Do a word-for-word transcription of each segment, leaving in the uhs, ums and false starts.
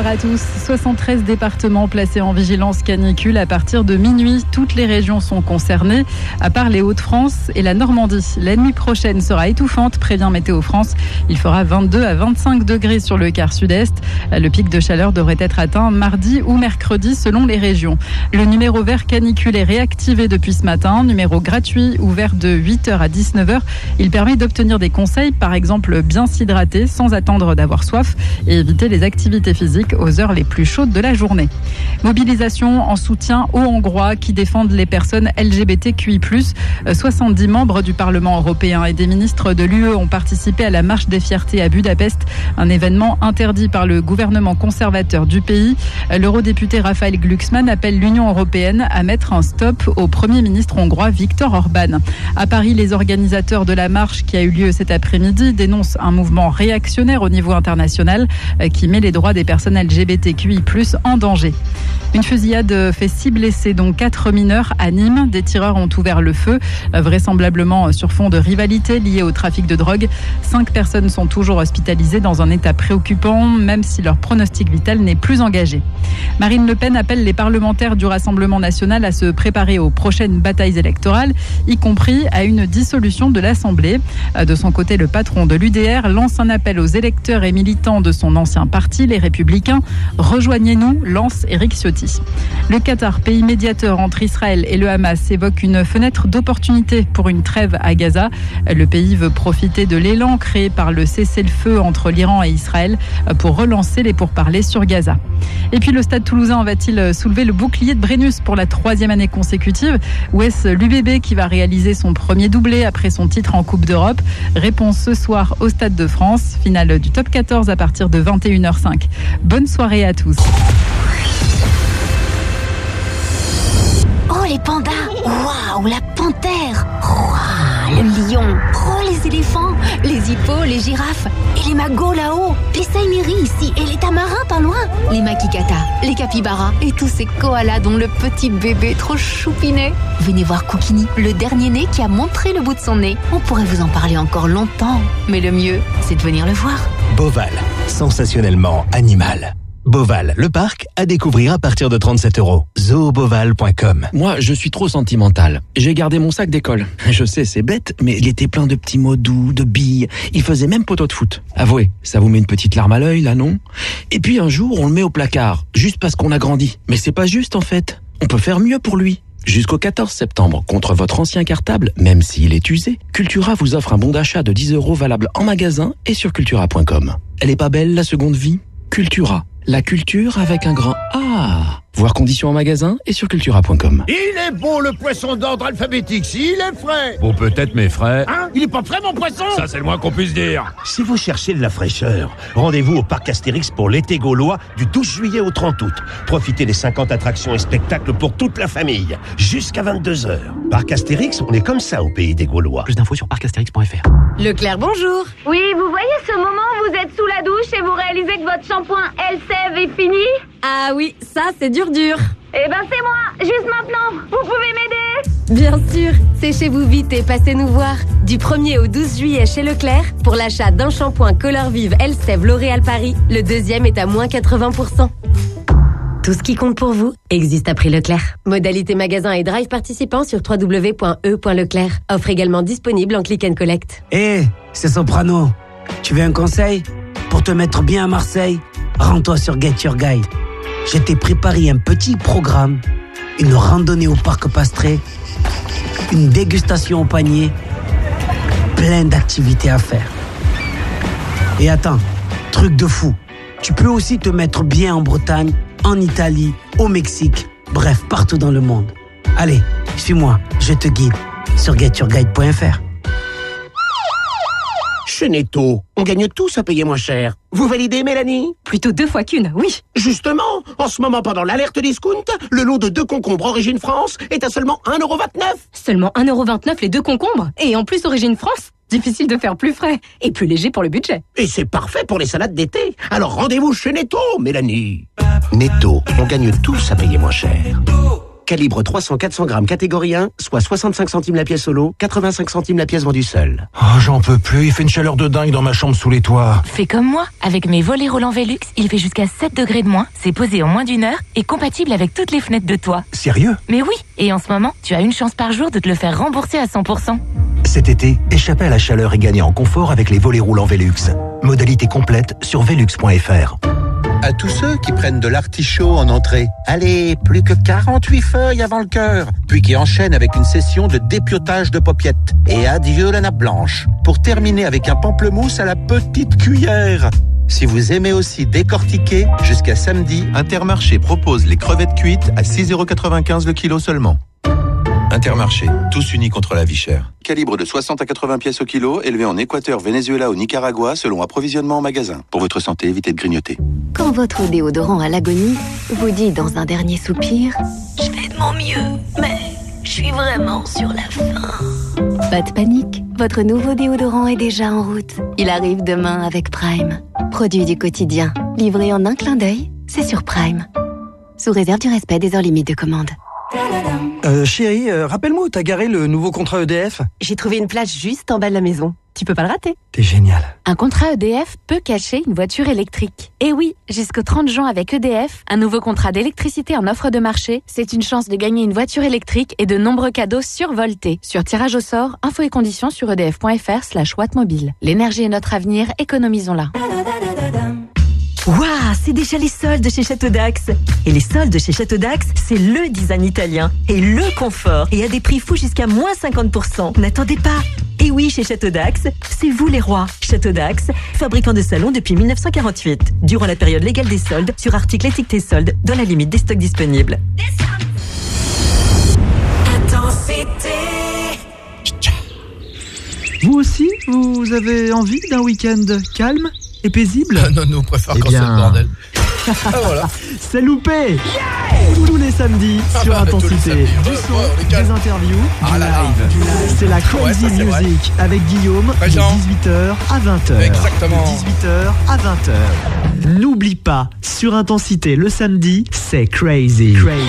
soir à tous. soixante-treize départements placés en vigilance canicule à partir de minuit. Toutes les régions sont concernées, à part les Hauts-de-France et la Normandie. La nuit prochaine sera étouffante, prévient Météo France. Il fera vingt-deux à vingt-cinq degrés sur le quart sud-est. Le pic de chaleur devrait être atteint mardi ou mercredi selon les régions. Le numéro vert canicule est réactivé depuis ce matin. Numéro gratuit ouvert de huit heures à dix-neuf heures. Il permet d'obtenir des conseils, par exemple bien s'hydrater sans attendre d'avoir soif et éviter les activités physiques aux heures les plus chaudes de la journée. Mobilisation en soutien aux Hongrois qui défendent les personnes L G B T Q I plus. soixante-dix membres du Parlement européen et des ministres de l'U E ont participé à la marche des fiertés à Budapest, un événement interdit par le gouvernement conservateur du pays. L'eurodéputé Raphaël Glucksmann appelle l'Union européenne à mettre un stop au Premier ministre hongrois Viktor Orban. À Paris, les organisateurs de la marche qui a eu lieu cet après-midi dénoncent un mouvement réactionnaire au niveau international qui met les droits des personnes L G B T Q I plus en danger. Une fusillade fait six blessés, dont quatre mineurs à Nîmes. Des tireurs ont ouvert le feu, vraisemblablement sur fond de rivalité liée au trafic de drogue. Cinq personnes sont toujours hospitalisées dans un état préoccupant, même si leur pronostic vital n'est plus engagé. Marine Le Pen appelle les parlementaires du Rassemblement national à se préparer aux prochaines batailles électorales, y compris à une dissolution de l'Assemblée. De son côté, le patron de l'U D R lance un appel aux électeurs et militants de son ancien parti, les Républicains. Rejoignez-nous, lance Éric Ciotti. Le Qatar, pays médiateur entre Israël et le Hamas, évoque une fenêtre d'opportunité pour une trêve à Gaza. Le pays veut profiter de l'élan créé par le cessez-le-feu entre l'Iran et Israël pour relancer les pourparlers sur Gaza. Et puis le Stade Toulousain va-t-il soulever le bouclier de Brennus pour la troisième année consécutive? Ou est-ce l'U B B qui va réaliser son premier doublé après son titre en Coupe d'Europe? Réponse ce soir au Stade de France. Finale du top quatorze à partir de vingt et une heures cinq. Bonne soirée à tous. Oh, les pandas! Waouh, la panthère! Waouh, le lion! Oh, les éléphants! Les hippos, les girafes! Et les magos là-haut! Les saïmiris ici! Et les tamarins pas loin! Les makikatas, les capybaras et tous ces koalas dont le petit bébé trop choupinet! Venez voir Koukini, le dernier né qui a montré le bout de son nez. On pourrait vous en parler encore longtemps, mais le mieux, c'est de venir le voir. Beauval, sensationnellement animal. Beauval, le parc, à découvrir à partir de trente-sept euros. zoo beauval point com. Moi, je suis trop sentimental. J'ai gardé mon sac d'école. Je sais, c'est bête, mais il était plein de petits mots doux, de billes. Il faisait même poteau de foot. Avouez, ça vous met une petite larme à l'œil, là, non? Et puis un jour, on le met au placard, juste parce qu'on a grandi. Mais c'est pas juste, en fait. On peut faire mieux pour lui. Jusqu'au quatorze septembre, contre votre ancien cartable, même s'il est usé, Cultura vous offre un bon d'achat de dix euros valable en magasin et sur cultura point com. Elle est pas belle, la seconde vie? Cultura. La culture avec un grand A. Voir conditions en magasin et sur cultura point com. Il est beau le poisson d'ordre alphabétique, s'il est frais. Bon, peut-être mes frais. Hein? Il est pas frais mon poisson? Ça, c'est le moins qu'on puisse dire. Si vous cherchez de la fraîcheur, rendez-vous au parc Astérix pour l'été gaulois du douze juillet au trente août. Profitez des cinquante attractions et spectacles pour toute la famille, jusqu'à vingt-deux heures. Parc Astérix, on est comme ça au pays des Gaulois. Plus d'infos sur parc astérix point f r. Leclerc, bonjour. Oui, vous voyez ce moment où vous êtes sous la douche et vous réalisez que votre shampoing Elseve est fini? Ah oui, ça c'est dur dur. Eh ben c'est moi, juste maintenant. Vous pouvez m'aider? Bien sûr, séchez-vous vite et passez nous voir. Du premier au douze juillet chez Leclerc, pour l'achat d'un shampoing Color Vive Elseve L'Oréal Paris, le deuxième est à moins quatre-vingts pour cent. Tout ce qui compte pour vous existe à prix Leclerc. Modalité magasin et drive participant sur w w w point e point leclerc. Offre également disponible en click and collect. Hé, hey, c'est Soprano. Tu veux un conseil? Pour te mettre bien à Marseille, rends-toi sur Get Your Guide. Je t'ai préparé un petit programme, une randonnée au parc Pastré, une dégustation au panier, plein d'activités à faire. Et attends, truc de fou, tu peux aussi te mettre bien en Bretagne, en Italie, au Mexique, bref, partout dans le monde. Allez, suis-moi, je te guide sur get your guide point f r. Chez Netto, on gagne tous à payer moins cher. Vous validez, Mélanie? Plutôt deux fois qu'une, oui. Justement, en ce moment, pendant l'alerte discount, le lot de deux concombres Origine France est à seulement un euro vingt-neuf. Seulement un euro vingt-neuf les deux concombres? Et en plus Origine France? Difficile de faire plus frais et plus léger pour le budget. Et c'est parfait pour les salades d'été. Alors rendez-vous chez Netto, Mélanie. Netto, on gagne tous à payer moins cher. Calibre trois cents à quatre cents grammes catégorie un, soit soixante-cinq centimes la pièce au lot, quatre-vingt-cinq centimes la pièce vendue seule. Oh, j'en peux plus, il fait une chaleur de dingue dans ma chambre sous les toits. Fais comme moi, avec mes volets roulants Velux, il fait jusqu'à sept degrés de moins, c'est posé en moins d'une heure et compatible avec toutes les fenêtres de toit. Sérieux? Mais oui, et en ce moment, tu as une chance par jour de te le faire rembourser à cent pour cent. Cet été, échappez à la chaleur et gagnez en confort avec les volets roulants Velux. Modalité complète sur velux point f r. À tous ceux qui prennent de l'artichaut en entrée, allez, plus que quarante-huit feuilles avant le cœur, puis qui enchaînent avec une session de dépiotage de paupiètes. Et adieu la nappe blanche, pour terminer avec un pamplemousse à la petite cuillère. Si vous aimez aussi décortiquer, jusqu'à samedi, Intermarché propose les crevettes cuites à six euros quatre-vingt-quinze le kilo seulement. Intermarché, tous unis contre la vie chère. Calibre de soixante à quatre-vingts pièces au kilo, élevé en Équateur, Venezuela ou Nicaragua, selon approvisionnement en magasin. Pour votre santé, évitez de grignoter. Quand votre déodorant à l'agonie vous dit dans un dernier soupir « Je fais de mon mieux, mais je suis vraiment sur la fin ». Pas de panique, votre nouveau déodorant est déjà en route. Il arrive demain avec Prime. Produit du quotidien, livré en un clin d'œil, c'est sur Prime. Sous réserve du respect des heures limites de commande. Euh, chérie, euh, rappelle-moi où t'as garé le nouveau contrat E D F. J'ai trouvé une place juste en bas de la maison. Tu peux pas le rater. T'es génial. Un contrat E D F peut cacher une voiture électrique. Et oui, jusqu'au trente juin avec E D F, un nouveau contrat d'électricité en offre de marché, c'est une chance de gagner une voiture électrique et de nombreux cadeaux survoltés. Sur tirage au sort, infos et conditions sur edf point fr slash wattmobile. L'énergie est notre avenir, économisons-la. Waouh, c'est déjà les soldes chez Château d'Axe. Et les soldes chez Château d'Axe, c'est le design italien et le confort. Et à des prix fous jusqu'à moins cinquante pour cent. N'attendez pas. Et oui, chez Château d'Axe, c'est vous les rois. Château d'Axe, fabricant de salons depuis mille neuf cent quarante-huit. Durant la période légale des soldes, sur articles étiquetés soldes, dans la limite des stocks disponibles. Intensité. Vous aussi, vous avez envie d'un week-end calme et paisible? Non, nous, on préfère eh quand bien... c'est le bordel. Ah, voilà. C'est loupé, yeah. Tous les samedis ah sur bah, Intensité. Samedis. Du ouais, son, ouais, des interviews, ah du, là live. là. du live. C'est la Crazy ouais, ça, Music avec Guillaume Présent. de dix-huit heures à vingt heures. Exactement. De dix-huit heures à vingt heures. N'oublie pas, sur Intensité, le samedi, c'est Crazy. Crazy.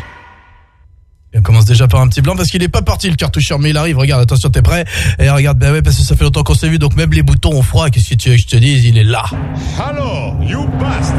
On commence déjà par un petit blanc parce qu'il est pas parti le cartoucheur, mais il arrive. Regarde, attention, t'es prêt? Et regarde, ben ouais, parce que ça fait longtemps qu'on s'est vu, donc même les boutons ont froid. Qu'est-ce que tu veux que je te dise? Il est là. Hello, you bastard.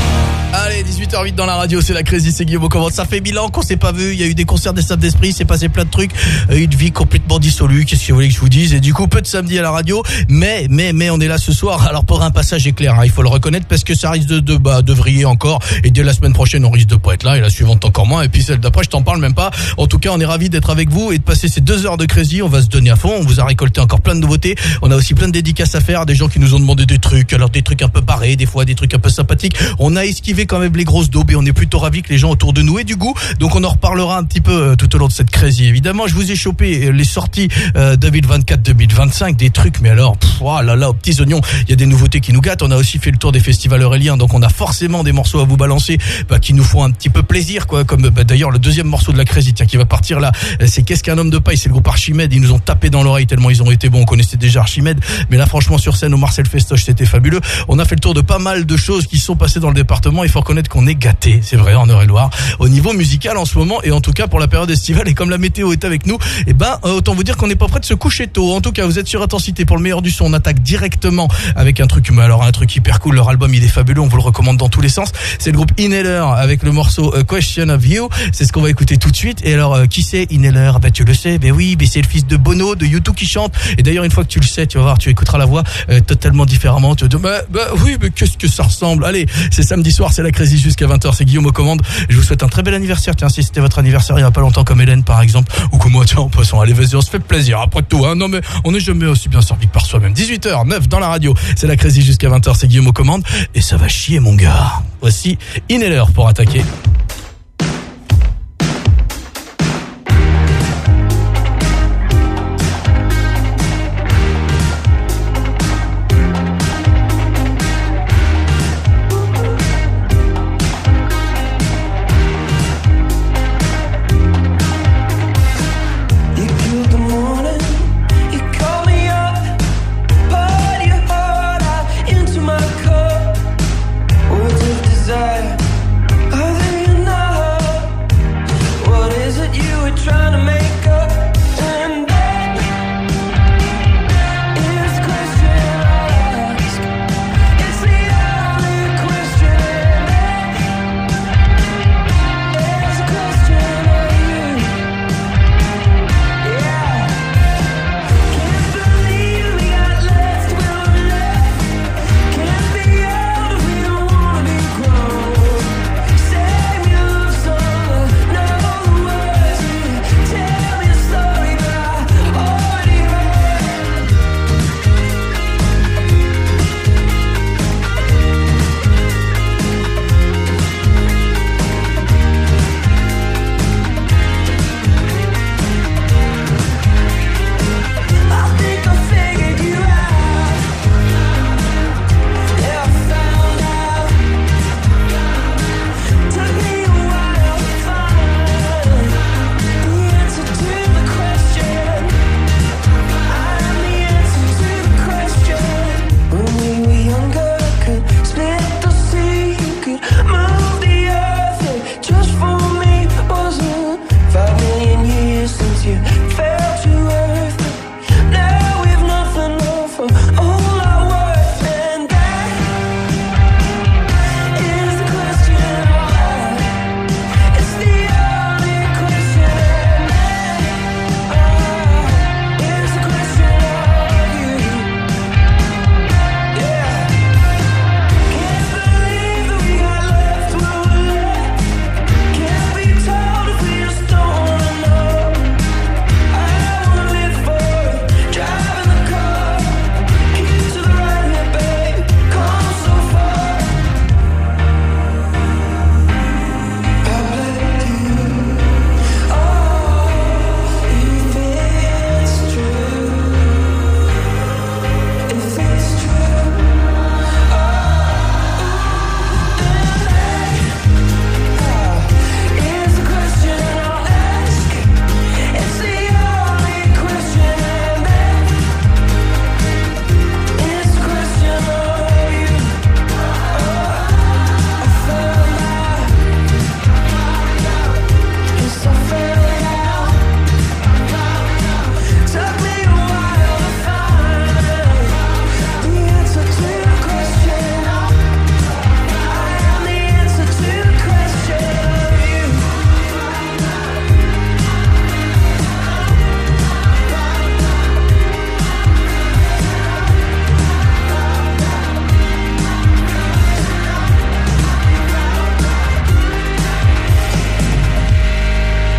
Allez, dix-huit heures huit dans la radio, c'est la Crazy, c'est Guillaume Commande. Ça fait mille ans qu'on s'est pas vu, il y a eu des concerts des Sables d'Esprit, il s'est passé plein de trucs, euh, une vie complètement dissolue, qu'est-ce que vous voulez que je vous dise? Et du coup, peu de samedi à la radio, mais, mais, mais on est là ce soir, alors pour un passage éclair, hein, il faut le reconnaître, parce que ça risque de, de, bah, de vriller encore, et dès la semaine prochaine, on risque de pas être là, et la suivante encore moins, et puis celle d'après, je t'en parle même pas. En tout cas, on est ravis d'être avec vous et de passer ces deux heures de Crazy, on va se donner à fond, on vous a récolté encore plein de nouveautés, on a aussi plein de dédicaces à faire, des gens qui nous ont demandé des trucs, alors des trucs un peu barrés, des fois des trucs un peu sympathiques, on a esquivé quand même les grosses daubes, et on est plutôt ravis que les gens autour de nous aient du goût, donc on en reparlera un petit peu euh, tout au long de cette Crazy. Évidemment, je vous ai chopé euh, les sorties euh, deux mille vingt-quatre deux mille vingt-cinq, des trucs, mais alors, pff, oh là là, aux petits oignons, il y a des nouveautés qui nous gâtent. On a aussi fait le tour des festivals euréliens, donc on a forcément des morceaux à vous balancer bah, qui nous font un petit peu plaisir, quoi. Comme bah, d'ailleurs le deuxième morceau de la Crazy, tiens, qui va partir là, c'est Qu'est-ce qu'un homme de paille, c'est le groupe Archimède. Ils nous ont tapé dans l'oreille tellement ils ont été bons. On connaissait déjà Archimède, mais là franchement sur scène au Marcel Festoche, c'était fabuleux. On a fait le tour de pas mal de choses qui sont passées dans le département. Il faut reconnaître qu'on est gâté, c'est vrai, en Eure-et-Loire au niveau musical en ce moment, et en tout cas pour la période estivale. Et comme la météo est avec nous, et ben euh, autant vous dire qu'on n'est pas prêt de se coucher tôt. En tout cas, vous êtes sur Intensité pour le meilleur du son. On attaque directement avec un truc, mais alors un truc hyper cool. Leur album il est fabuleux, on vous le recommande dans tous les sens. C'est le groupe Inhaler avec le morceau A Question of You. C'est ce qu'on va écouter tout de suite. Et alors euh, qui c'est Inhaler? Bah tu le sais, ben oui, ben c'est le fils de Bono de U deux qui chante. Et d'ailleurs une fois que tu le sais, tu vas voir, tu écouteras la voix euh, totalement différemment. Tu vas dire bah, bah oui, mais qu'est-ce que ça ressemble. Allez, c'est samedi soir, c'est la Crazy jusqu'à vingt heures. C'est Guillaume aux commandes. Je vous souhaite un très bel anniversaire. Tiens, si c'était votre anniversaire il y a pas longtemps comme Hélène par exemple, ou comme moi, tiens, en passant, allez vas-y, on se fait plaisir après tout, hein. Non mais on n'est jamais aussi bien servi que par soi-même. dix-huit heures neuf dans la radio, c'est la Crazy jusqu'à vingt heures. C'est Guillaume aux commandes et ça va chier mon gars. Voici Inhaler pour attaquer. Desire, are they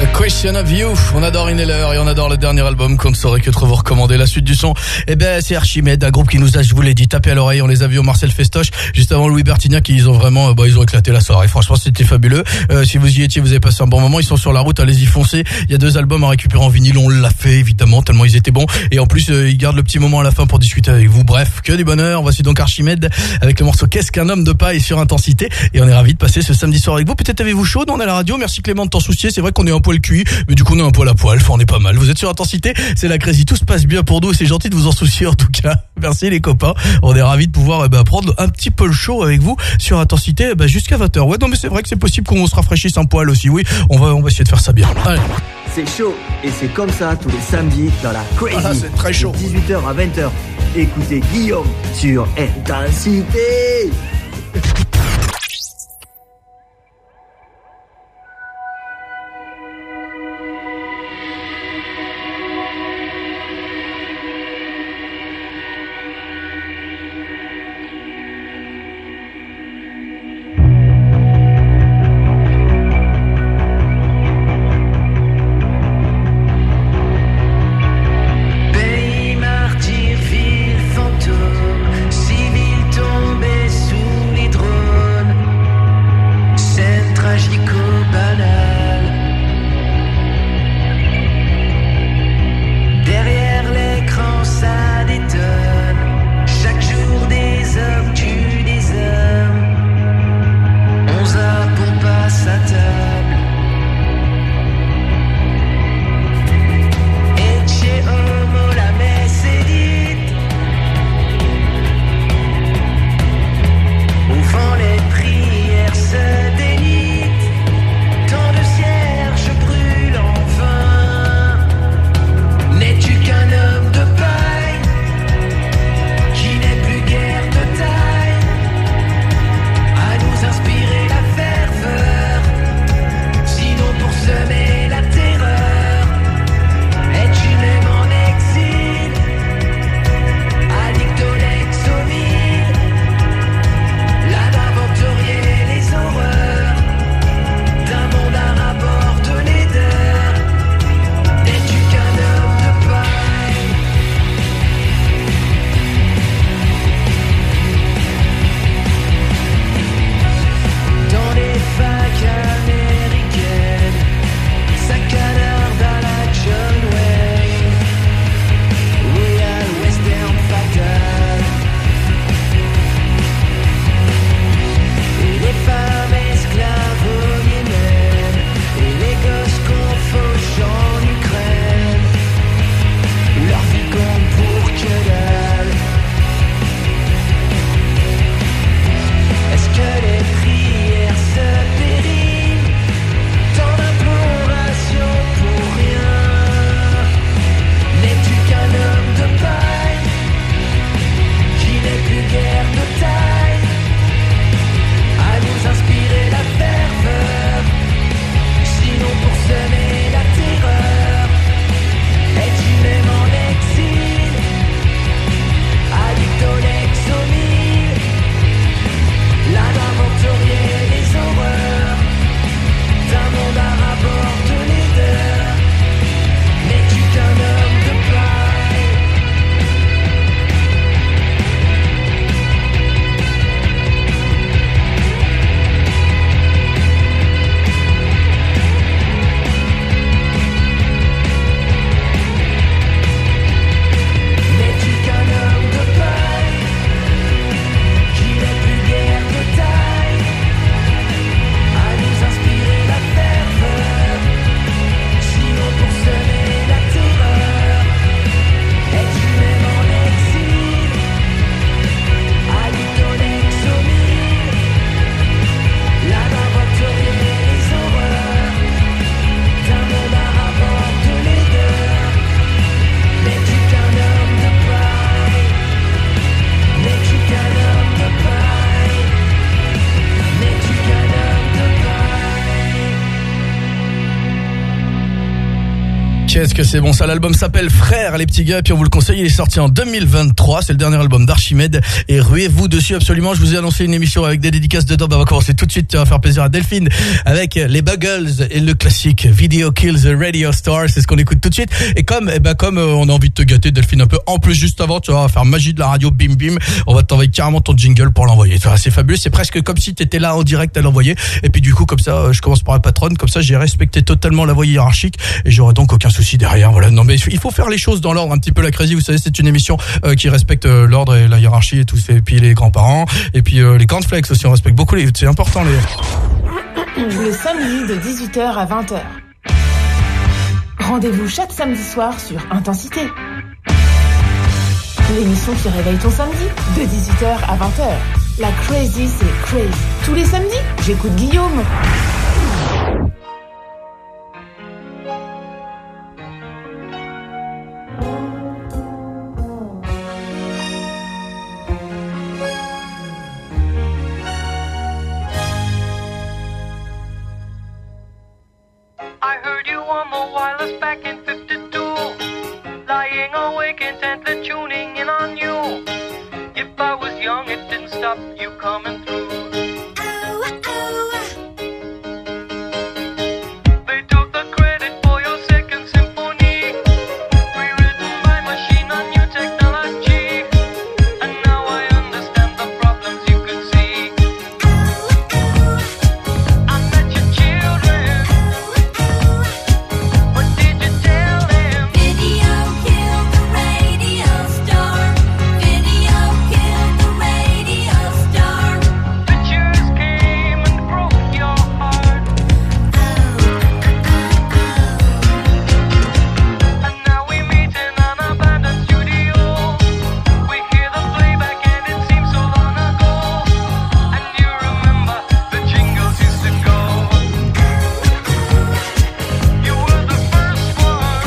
A Question of You. On adore Inhaler et on adore le dernier album, comme ça aurait que trop vous recommander. La suite du son, eh ben, c'est Archimède, un groupe qui nous a, je vous l'ai dit, tapé à l'oreille. On les a vus au Marcel Festoche, juste avant Louis Bertignac, ils ont vraiment, bah, ils ont éclaté la soirée. Franchement, c'était fabuleux. Euh, si vous y étiez, vous avez passé un bon moment. Ils sont sur la route, allez-y foncez. Il y a deux albums à récupérer en vinyle, on l'a fait, évidemment, tellement ils étaient bons. Et en plus, euh, ils gardent le petit moment à la fin pour discuter avec vous. Bref, que du bonheur. Voici donc Archimède avec le morceau Qu'est-ce qu'un homme de paille sur Intensité. Et on est ravis de passer ce samedi soir avec vous. Peut-être avez-vous chaud, on est à la radio. Merci Clément de t'en soucier. C'est vrai qu'on est un poil cuit, mais du coup on est un poil à poil. Enfin, on est pas mal. Vous êtes sur Intensité, c'est la Crazy. Tout se passe bien pour nous. C'est gentil de vous en soucier en tout cas. Merci les copains. On est ravis de pouvoir eh ben, prendre un petit peu le show avec vous sur Intensité eh ben, jusqu'à vingt heures. Ouais, non mais c'est vrai que c'est possible qu'on se rafraîchisse un poil aussi. Oui, on va on va essayer de faire ça bien. Allez. C'est chaud et c'est comme ça tous les samedis dans la Crazy. Ah, c'est très chaud. De dix-huit heures à vingt heures. Écoutez Guillaume sur Intensité. Pays, martyr, ville, fantôme, civil tombé sous Qu'est-ce que c'est bon ça, l'album s'appelle Frères les petits gars, et puis on vous le conseille, il est sorti en deux mille vingt-trois, c'est le dernier album d'Archimède et ruez-vous dessus absolument. Je vous ai annoncé une émission avec des dédicaces dedans, bah on va commencer tout de suite, ça va faire plaisir à Delphine avec les Buggles et le classique Video Kills the Radio Star, c'est ce qu'on écoute tout de suite. Et comme eh ben comme euh, on a envie de te gâter Delphine un peu, en plus juste avant tu vas faire magie de la radio, bim bim, on va t'envoyer carrément ton jingle pour l'envoyer. Tu vois, c'est fabuleux, c'est presque comme si t'étais là en direct à l'envoyer. Et puis du coup comme ça, euh, je commence par la patronne, comme ça j'ai respecté totalement la voie hiérarchique et j'aurai donc aucun souci derrière. Voilà, non mais il faut faire les choses dans l'ordre, un petit peu la Crazy, vous savez, c'est une émission euh, qui respecte euh, l'ordre et la hiérarchie et tout, et puis les grands-parents et puis euh, les cornflakes aussi, on respecte beaucoup les, c'est important les. Le samedi de dix-huit heures à vingt heures. Rendez-vous chaque samedi soir sur Intensité. L'émission qui réveille ton samedi de dix-huit heures à vingt heures. La Crazy, c'est crazy. Tous les samedis, j'écoute Guillaume. I heard you on the wireless back in fifty-two, lying awake intently tuning in on you. If I was young, it didn't stop you coming through. They took the credit for your second symphony, rewritten by machine on new technology, and now I understand the problems you could see. I met your children. What did you tell them? Video killed the radio star. Video killed the radio star. Pictures came and broke your heart. And now we meet in an abandoned studio. We hear the playback and it seems so long ago. And you remember the jingles used to go. You were the first one.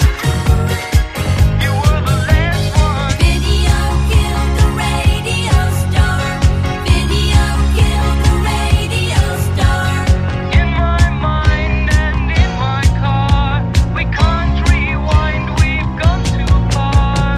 You were the last one. Video killed the radio star. Video killed the radio star. In my mind and in my car, we can't rewind, we've gone too far.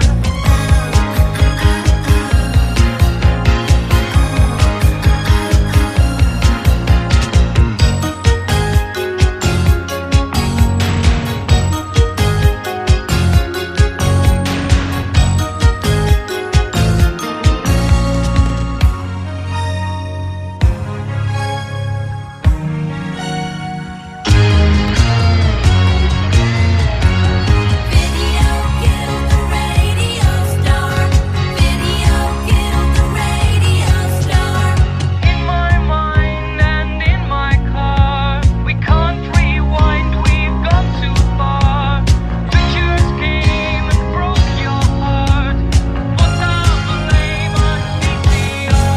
Video killed the radio star. Video killed the radio star. In my mind and in my car, we can't rewind, we've gone too far. Pictures came and broke your heart. Put down the blame on V C R.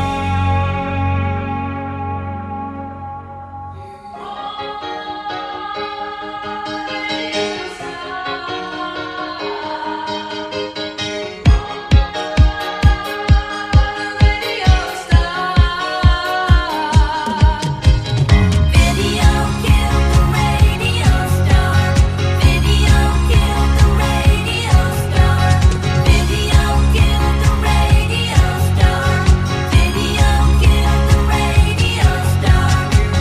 Video killed the radio star. Video killed the radio star. Video killed the radio star. Video killed the radio star.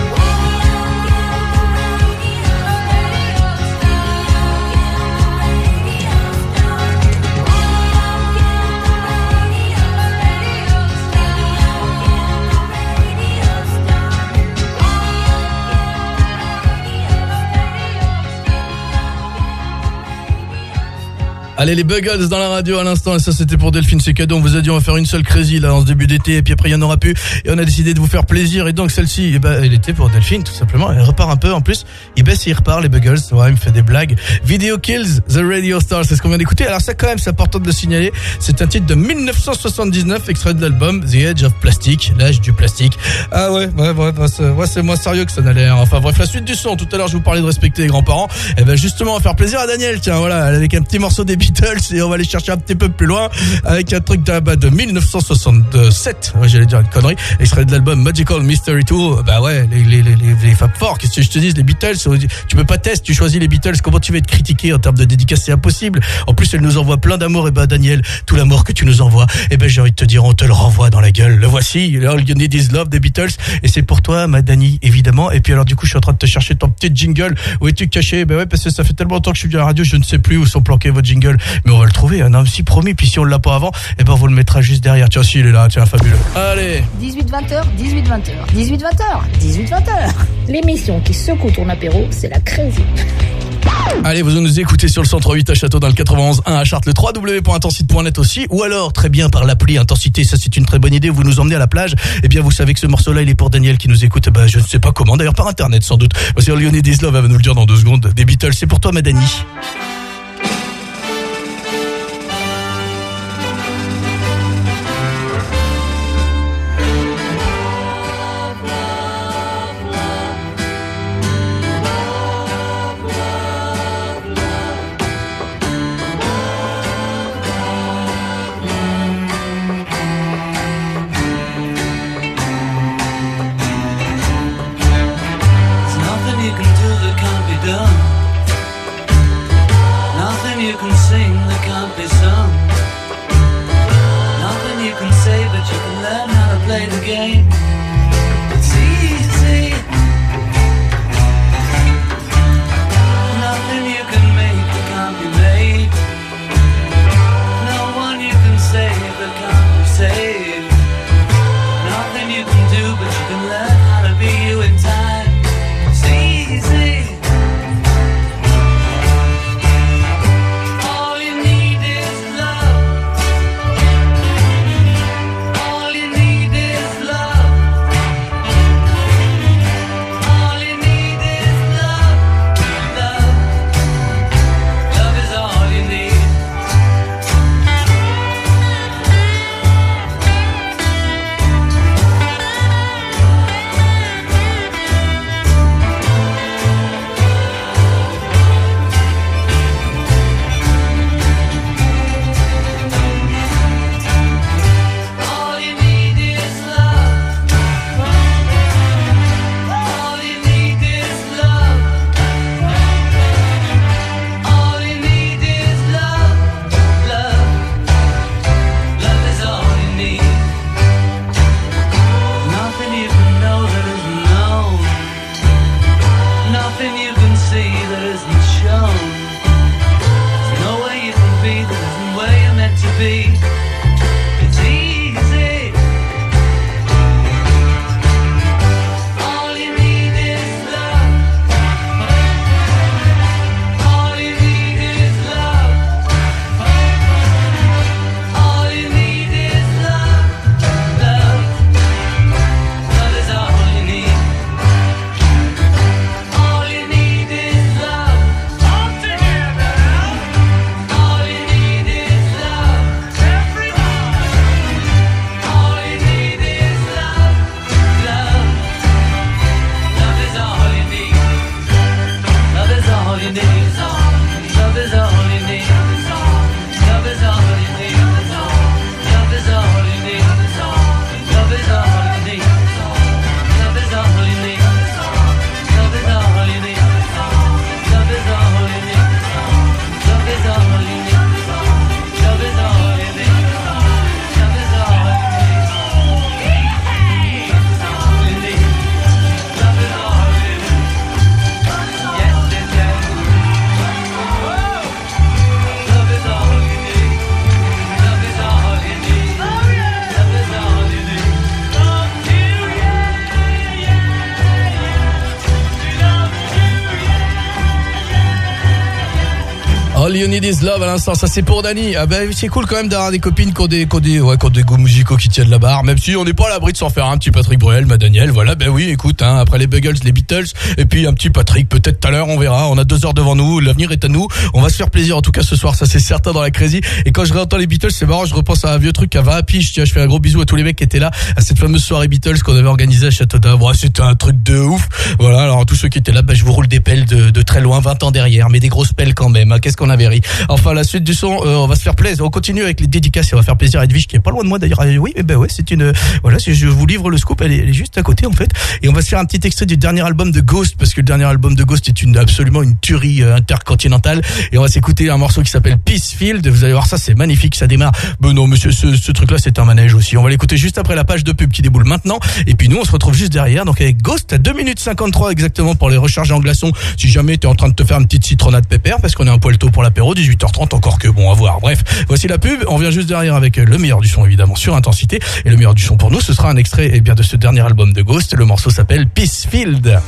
Allez, les Buggles dans la radio à l'instant, et ça c'était pour Delphine, c'est cadeau. On vous a dit on va faire une seule Crazy là en ce début d'été, et puis après il y en aura plus, et on a décidé de vous faire plaisir, et donc celle-ci, eh ben, elle était pour Delphine tout simplement. Elle repart un peu en plus, il baisse et il repart, les Buggles. Ouais, il me fait des blagues. Video Kills the Radio Star, c'est ce qu'on vient d'écouter. Alors ça quand même, c'est important de le signaler, c'est un titre de dix-neuf cent soixante-dix-neuf, extrait de l'album The Edge of Plastic, l'âge du plastique. Ah ouais, ouais, ouais, ouais, c'est, ouais, c'est moins sérieux que ça n'a l'air. Enfin bref, la suite du son. Tout à l'heure je vous parlais de respecter les grands-parents, et ben justement on va faire plaisir à Daniel, tiens, voilà, avec un petit morceau des Beatles et on va aller chercher un petit peu plus loin avec un truc de, bah, de dix-neuf cent soixante-sept. Ouais, j'allais dire une connerie. Extrait de l'album Magical Mystery Tour. Bah ouais, les, les, les, les, les Fab Four, qu'est-ce que je te dis, les Beatles, tu peux pas tester, tu choisis les Beatles, comment tu vas être critiqué en termes de dédicace, c'est impossible. En plus, elle nous envoie plein d'amour, et bah Daniel, tout l'amour que tu nous envoies, et ben j'ai envie de te dire, on te le renvoie dans la gueule. Le voici, All You Need Is Love des Beatles, et c'est pour toi, ma Dani, évidemment. Et puis alors du coup, je suis en train de te chercher ton petit jingle. Où es-tu caché? Ben ouais, parce que ça fait tellement longtemps que je suis à la radio, je ne sais plus où sont planqués vos jingles, mais on va le trouver, hein, si promis. Puis si on l'a pas avant, et ben on vous le mettra juste derrière. Tiens, si il est là, tiens, fabuleux. Allez. dix-huit vingt heures, dix-huit vingt heures, dix-huit vingt heures, dix-huit vingt heures. L'émission qui secoue ton apéro, c'est la Crazy. Allez, vous nous écoutez sur le cent trois huit à Château, dans le quatre-vingt-onze un à Chartres, le w w w point intensite point net aussi, ou alors très bien par l'appli Intensité. Ça, c'est une très bonne idée. Vous nous emmenez à la plage. Eh bien, vous savez que ce morceau-là, il est pour Daniel qui nous écoute. Bah, je ne sais pas comment. D'ailleurs, par internet, sans doute. C'est All You Need Is Love. Elle va nous le dire dans deux secondes. Des Beatles. C'est pour toi, ma Dani. All You Need Is Love à l'instant, ça c'est pour Dani. Ah ben c'est cool quand même d'avoir des copines qui ont des, qui ont des, ouais, qui ont des goûts musicaux qui tiennent la barre, même si on n'est pas à l'abri de s'en faire un petit Patrick Bruel, ma Daniel, voilà, ben oui, écoute, hein, après les Buggles, les Beatles, et puis un petit Patrick, peut-être tout à l'heure, on verra, on a deux heures devant nous, l'avenir est à nous, on va se faire plaisir en tout cas ce soir, ça c'est certain dans la Crazy, et quand je réentends les Beatles, c'est marrant, je repense à un vieux truc à vingt piges, tiens, je fais un gros bisou à tous les mecs qui étaient là, à cette fameuse soirée Beatles qu'on avait organisée à Château d'Œuvre, c'était un truc de ouf, voilà, alors tous ceux qui étaient là, ben je vous roule des pelles de, de très loin, vingt ans derrière, mais des grosses pelles quand même, hein. Qu'est-ce qu'on on avait ri. Enfin, la suite du son, euh, on va se faire plaisir. On continue avec les dédicaces et on va faire plaisir à Edwige qui est pas loin de moi d'ailleurs. Euh, oui, eh ben ouais, c'est une, voilà, si je vous livre le scoop, elle est, elle est juste à côté en fait. Et on va se faire un petit extrait du dernier album de Ghost parce que le dernier album de Ghost est une, absolument une tuerie euh, intercontinentale. Et on va s'écouter un morceau qui s'appelle Peacefield. Vous allez voir ça, c'est magnifique, ça démarre. Ben non, monsieur, ce, ce truc-là, c'est un manège aussi. On va l'écouter juste après la page de pub qui déboule maintenant. Et puis nous, on se retrouve juste derrière. Donc avec Ghost à deux minutes cinquante-trois exactement pour les recharger en glaçons. Si jamais t'es en train de te faire une petite citronnade pépère parce qu'on est un poil tôt pour l'apéro, dix-huit heures trente encore que bon à voir. Bref, voici la pub. On vient juste derrière avec le meilleur du son évidemment sur Intensité. Et le meilleur du son pour nous, ce sera un extrait eh bien de ce dernier album de Ghost. Le morceau s'appelle Peacefield.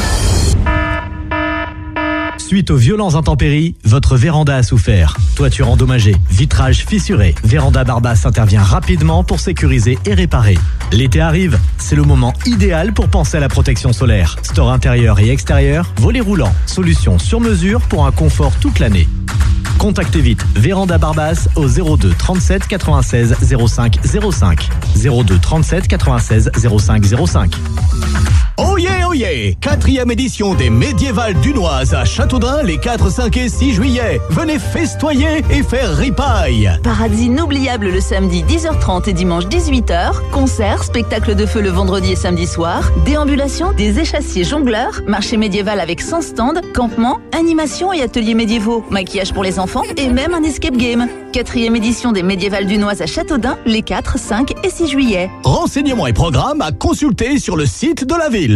Suite aux violents intempéries, votre véranda a souffert. Toiture endommagée, vitrage fissuré. Véranda Barbas intervient rapidement pour sécuriser et réparer. L'été arrive, c'est le moment idéal pour penser à la protection solaire. Store intérieur et extérieur, volets roulants. Solution sur mesure pour un confort toute l'année. Contactez vite Véranda Barbas au zéro deux trente-sept quatre-vingt-seize zéro cinq zéro cinq. zéro deux trente-sept quatre-vingt-seize zéro cinq zéro cinq. Oh yeah, oh yeah! Quatrième édition des Médiévales Dunoises à Châteaudun les quatre, cinq et six juillet. Venez festoyer et faire ripaille. Paradis inoubliable le samedi dix heures trente et dimanche dix-huit heures. Concert, spectacle de feu le vendredi et samedi soir. Déambulation, des échassiers jongleurs. Marché médiéval avec cent stands. Campement, animation et ateliers médiévaux. Maquillage pour les enfants et même un escape game. Quatrième édition des Médiévales Dunoises à Châteaudun les quatre, cinq et six juillet. Renseignements et programmes à consulter sur le site de la ville.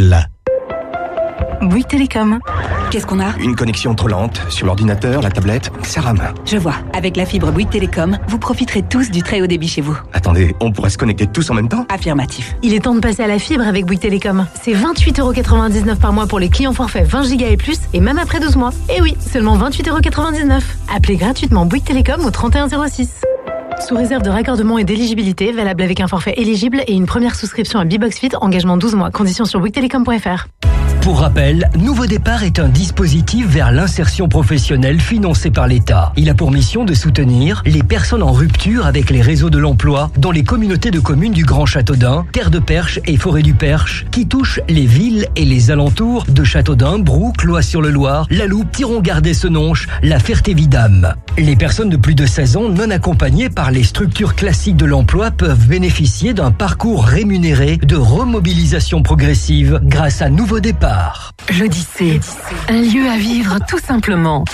Bouygues Télécom. Qu'est-ce qu'on a? Une connexion trop lente sur l'ordinateur, la tablette, ça rame. Je vois. Avec la fibre Bouygues Télécom, vous profiterez tous du très haut débit chez vous. Attendez, on pourrait se connecter tous en même temps? Affirmatif. Il est temps de passer à la fibre avec Bouygues Télécom. C'est vingt-huit euros quatre-vingt-dix-neuf par mois pour les clients forfaits vingt gigas et plus, et même après douze mois. Et oui, seulement vingt-huit euros quatre-vingt-dix-neuf. Appelez gratuitement Bouygues Télécom au trente et un zéro six. Sous réserve de raccordement et d'éligibilité, valable avec un forfait éligible et une première souscription à B-Box Fit, engagement douze mois. Conditions sur bouygues télécom point f r. Pour rappel, Nouveau Départ est un dispositif vers l'insertion professionnelle financé par l'État. Il a pour mission de soutenir les personnes en rupture avec les réseaux de l'emploi dans les communautés de communes du Grand Châteaudun, Terre de Perche et Forêt du Perche, qui touchent les villes et les alentours de Châteaudun, Brouck, Lois-sur-le-Loir, La Loupe, Thiron-Gardais-Senonches, La Ferté-Vidame. Les personnes de plus de seize ans non accompagnées par les structures classiques de l'emploi peuvent bénéficier d'un parcours rémunéré de remobilisation progressive grâce à Nouveau Départ. L'Odyssée. Un lieu à vivre tout simplement.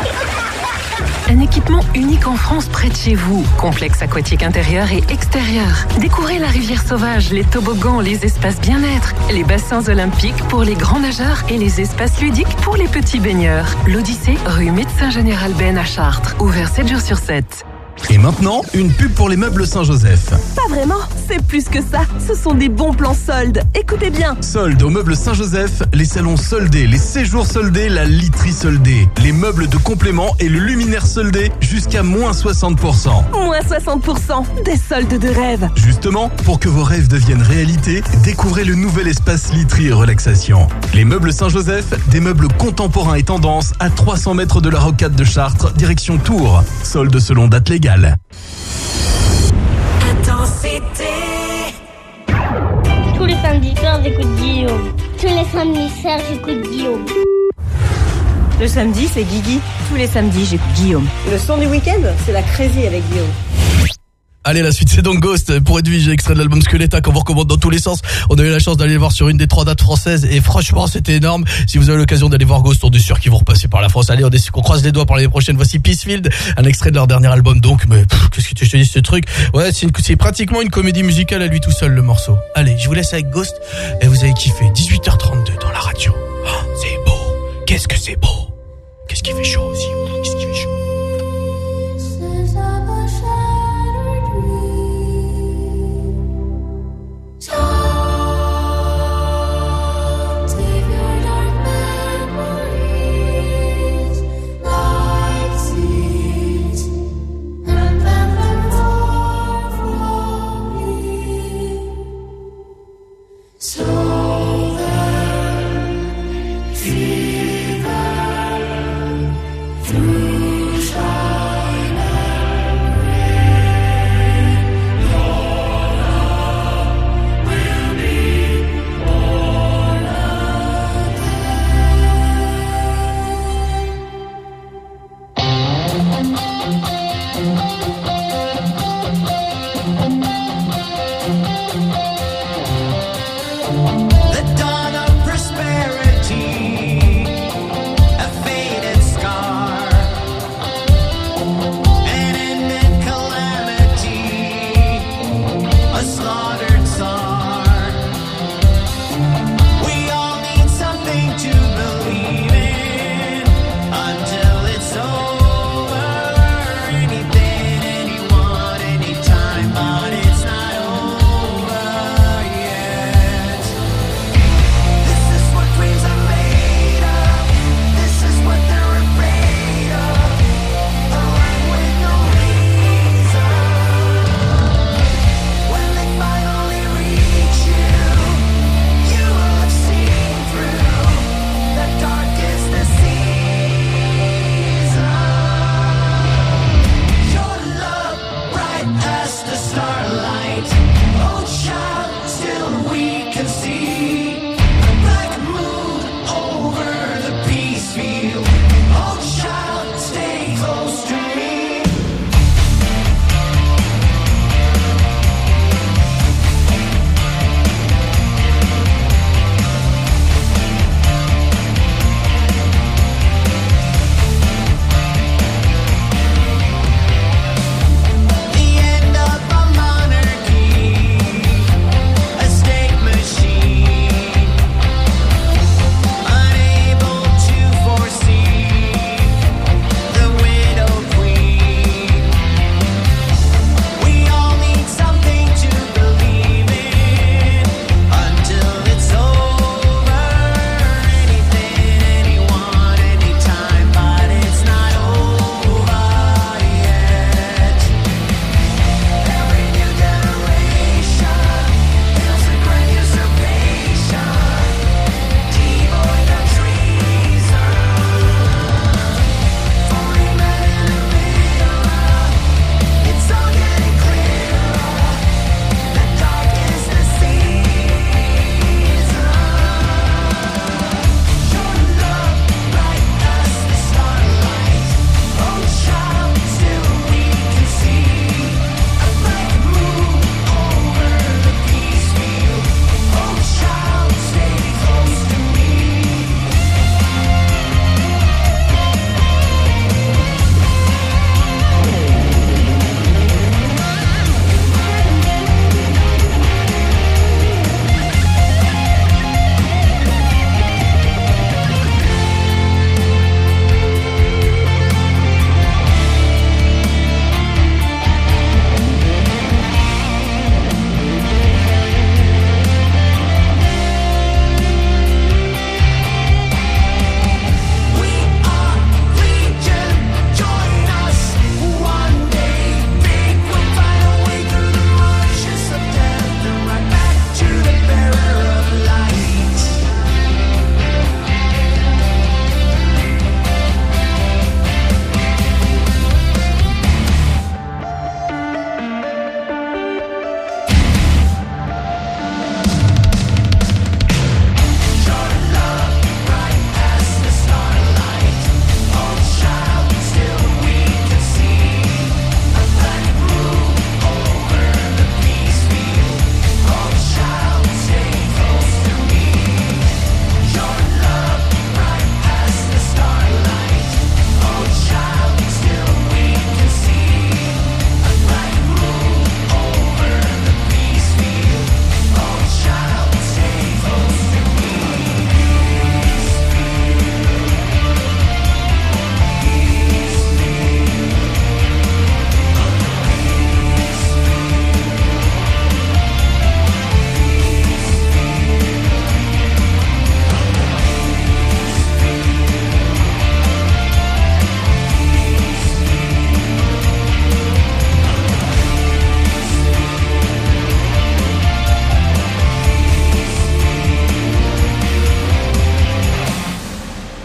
Un équipement unique en France près de chez vous. Complexe aquatique intérieur et extérieur. Découvrez la rivière sauvage, les toboggans, les espaces bien-être, les bassins olympiques pour les grands nageurs et les espaces ludiques pour les petits baigneurs. L'Odyssée, rue Médecin Général Ben à Chartres. Ouvert sept jours sur sept. Et maintenant, une pub pour les meubles Saint-Joseph. Pas vraiment, c'est plus que ça. Ce sont des bons plans soldes. Écoutez bien. Soldes aux meubles Saint-Joseph, les salons soldés, les séjours soldés, la literie soldée, les meubles de complément et le luminaire soldé jusqu'à moins soixante pour cent. Moins soixante pour cent, des soldes de rêve. Justement, pour que vos rêves deviennent réalité, découvrez le nouvel espace literie et relaxation. Les meubles Saint-Joseph, des meubles contemporains et tendance à trois cents mètres de la rocade de Chartres, direction Tours. Soldes selon date légale. Intensité. Tous les samedis soirs, j'écoute Guillaume. Tous les samedis soirs, j'écoute Guillaume. Le samedi, c'est Guigui. Tous les samedis, j'écoute Guillaume. Le son du week-end, c'est la Crazy avec Guillaume. Allez, la suite c'est donc Ghost pour Edwige, extrait de l'album Skeletta qu'on vous recommande dans tous les sens. On a eu la chance d'aller le voir sur une des trois dates françaises et franchement c'était énorme. Si vous avez l'occasion d'aller voir Ghost, on est sûr qu'ils vont repasser par la France. Allez, on, est, on croise les doigts pour l'année prochaine. Voici Peacefield, un extrait de leur dernier album donc. Mais pff, qu'est-ce que tu te dis ce truc? Ouais, c'est, une, c'est pratiquement une comédie musicale à lui tout seul le morceau. Allez, je vous laisse avec Ghost et vous avez kiffé. dix-huit heures trente-deux dans la radio. Oh, c'est beau. Qu'est-ce que c'est beau. Qu'est-ce qui fait chaud aussi. Qu'est-ce qui fait chaud. Through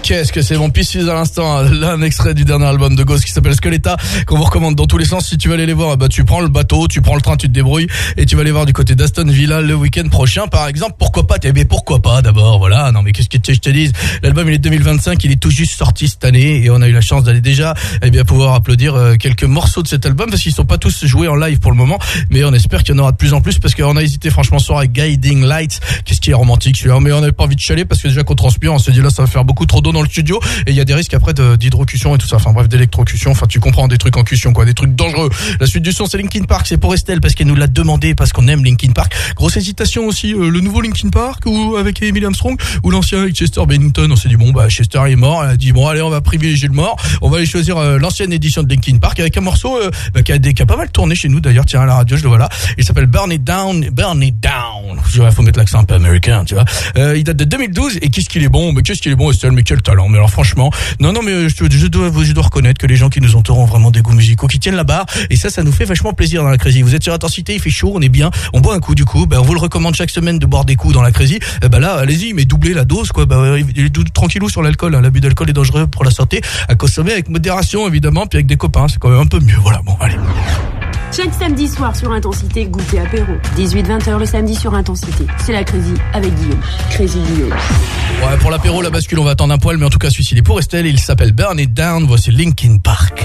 qu'est-ce que c'est bon, Pieces à l'instant, là un extrait du dernier album de Ghost qui s'appelle Skeletta, qu'on vous recommande dans tous les sens. Si tu veux aller les voir, bah tu prends le bateau, tu prends le train, tu te débrouilles et tu vas les voir du côté d'Aston Villa le week-end prochain par exemple. Pourquoi pas, mais pourquoi pas d'abord, voilà. Non mais qu'est-ce que tu je te dis, l'album il est deux mille vingt-cinq, il est tout juste sorti cette année et on a eu la chance d'aller déjà eh bien pouvoir applaudir euh, quelques morceaux de cet album parce qu'ils sont pas tous joués en live pour le moment, mais on espère qu'il y en aura de plus en plus parce qu'on a hésité franchement sur avec Guiding Lights, qu'est-ce qui est romantique celui-là, mais on n'avait pas envie de chialer parce que déjà qu'on transpire, on s'est dit là ça va faire beaucoup trop d'eau dans le studio et il y a des risques après de, d'hydrocution et tout ça, enfin bref d'électrocution, enfin tu comprends, des trucs en cussion quoi, des trucs dangereux. La suite du son c'est Linkin Park, c'est pour Estelle parce qu'elle nous l'a demandé parce qu'on aime Linkin Park. Grosse hésitation aussi, euh, le nouveau Linkin Park ou avec Emily Armstrong ou l'ancien avec Chester Bennington. On s'est dit bon bah Chester est mort, elle a dit bon allez on va privilégier le mort, on va aller choisir euh, l'ancienne édition de Linkin Park avec un morceau euh, bah, qui, a des, qui a pas mal tourné chez nous d'ailleurs, tiens à la radio je le vois là, il s'appelle Burn It Down, Burn It Down, il faut mettre l'accent un peu américain tu vois, euh, il date de deux mille douze et qu'est-ce qu'il est bon, mais qu'est-ce qu'il est bon Estelle, mais quel talent, mais alors franchement non non mais je, je, dois, je dois reconnaître que les gens qui nous entourent ont vraiment des goûts musicaux qui tiennent la barre et ça ça nous fait vachement plaisir dans la Crazy. Vous êtes sur Intensité, il fait chaud, on est bien, on boit un coup du coup, bah, on vous le recommande chaque semaine de boire des coups dans la Crazy, eh bah là allez-y mais doublez la dose quoi, bah il est tranquillou sur l'alcool, hein. L'abus d'alcool est dangereux pour la santé, à consommer avec modération évidemment, puis avec des copains c'est quand même un peu mieux, voilà bon allez. Chaque samedi soir sur Intensité, goûter apéro. dix-huit vingt heures le samedi sur Intensité. C'est la Crazy avec Guillaume. Crazy Guillaume. Ouais, pour l'apéro, la bascule, on va attendre un poil, mais en tout cas, celui-ci, il est pour Estelle, il s'appelle Burn It Down, voici Linkin Park.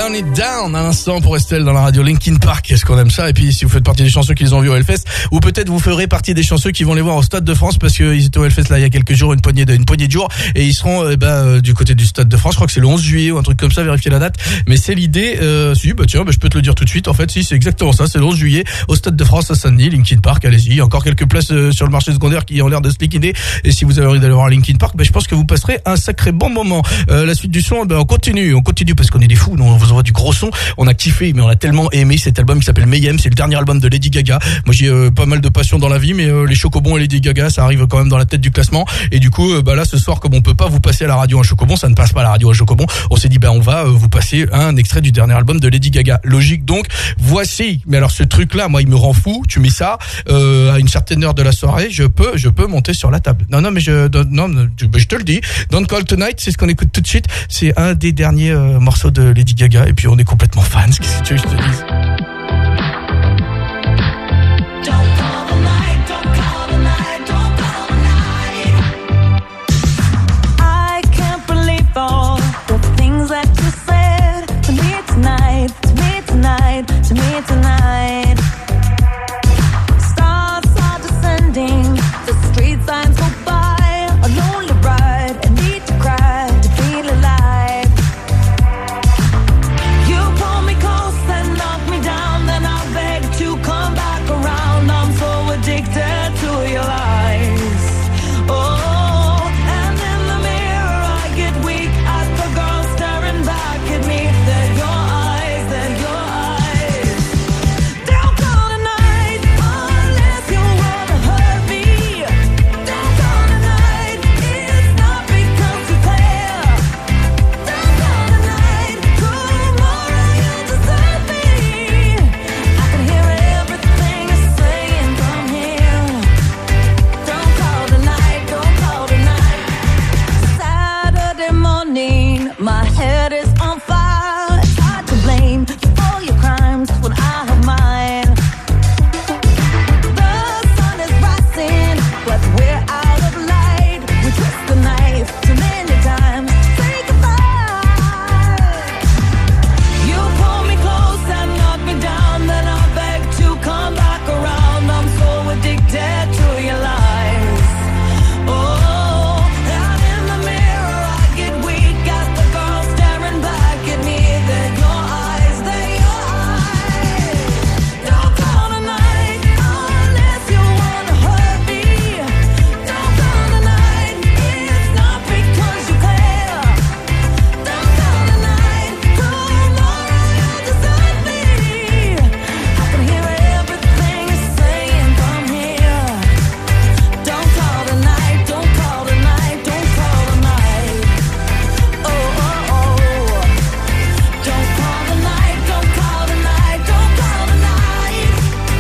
Burn It Down à l'instant pour Estelle dans la radio. Linkin Park, est-ce qu'on aime ça? Et puis si vous faites partie des chanceux qui les ont vus au Hellfest, ou peut-être vous ferez partie des chanceux qui vont les voir au Stade de France, parce qu'ils étaient au Hellfest là il y a quelques jours, une poignée de, une poignée de jours, et ils seront eh ben, euh, du côté du Stade de France. Je crois que c'est le onze juillet ou un truc comme ça, vérifiez la date. Mais c'est l'idée. Euh, si, bah tiens, bah, je peux te le dire tout de suite. En fait, si c'est exactement ça, c'est le onze juillet au Stade de France à Saint-Denis. Linkin Park, allez-y. Il y a encore quelques places euh, sur le marché secondaire qui ont l'air de se liquider. Et si vous avez envie d'aller voir Linkin Park, bah, je pense que vous passerez un sacré bon moment. Euh, la suite du son, bah, on continue, on continue parce qu'on est des fous. Nous, on vous envoie du gros son. On a kiffé, mais on a tellement aimé cet album qui s'appelle Mayhem. C'est le dernier album de Lady Gaga. Moi, j'ai euh, pas mal de passion dans la vie, mais euh, les chocobons et Lady Gaga, ça arrive quand même dans la tête du classement. Et du coup, euh, bah là, ce soir, comme on peut pas vous passer à la radio un chocobon, ça ne passe pas à la radio un chocobon. On s'est dit, bah on va euh, vous passer un extrait du dernier album de Lady Gaga. Logique donc. Voici. Mais alors ce truc-là, moi, il me rend fou. Tu mets ça euh, à une certaine heure de la soirée, je peux, je peux monter sur la table. Non, non, mais je, non, je, je te le dis. Don't Call Tonight, c'est ce qu'on écoute tout de suite. C'est un des derniers euh, morceaux de Lady Gaga, et puis on est complètement fans. Qu'est-ce que tu veux que je te dise? To me tonight, stars are descending, the street signs go by, a lonely ride, I need to cry to feel alive. You pull me close and knock me down, then I beg to come back around. I'm so addicted to your lies. Oh, and in the mirror I get weak as the girl staring back at me. They're your eyes, they're your eyes. Don't call tonight unless you wanna hurt me. Don't call tonight, it's not because you care. Don't call tonight, tomorrow you'll desert me. I can hear everything you're saying from here. Don't call tonight, don't call tonight. Saturday morning, my head is on fire. It's hard to blame you for your crimes when I have mine. The sun is rising, but we're out of light. We twist the knife too many times. Say goodbye. You pull me close and knock me down, then I beg to come back around. I'm so addicted to your lies. Oh, and in the mirror I get weak as the girl staring back at me. They're your eyes, they're your eyes. Don't call tonight unless you wanna hurt me. Don't call tonight, it's not because you care. Don't call tonight, tomorrow you'll desert me. I can hear everything you're saying from here. Don't call tonight, don't call tonight, don't call tonight. Oh, oh, oh. Don't call tonight, don't call tonight, don't call tonight.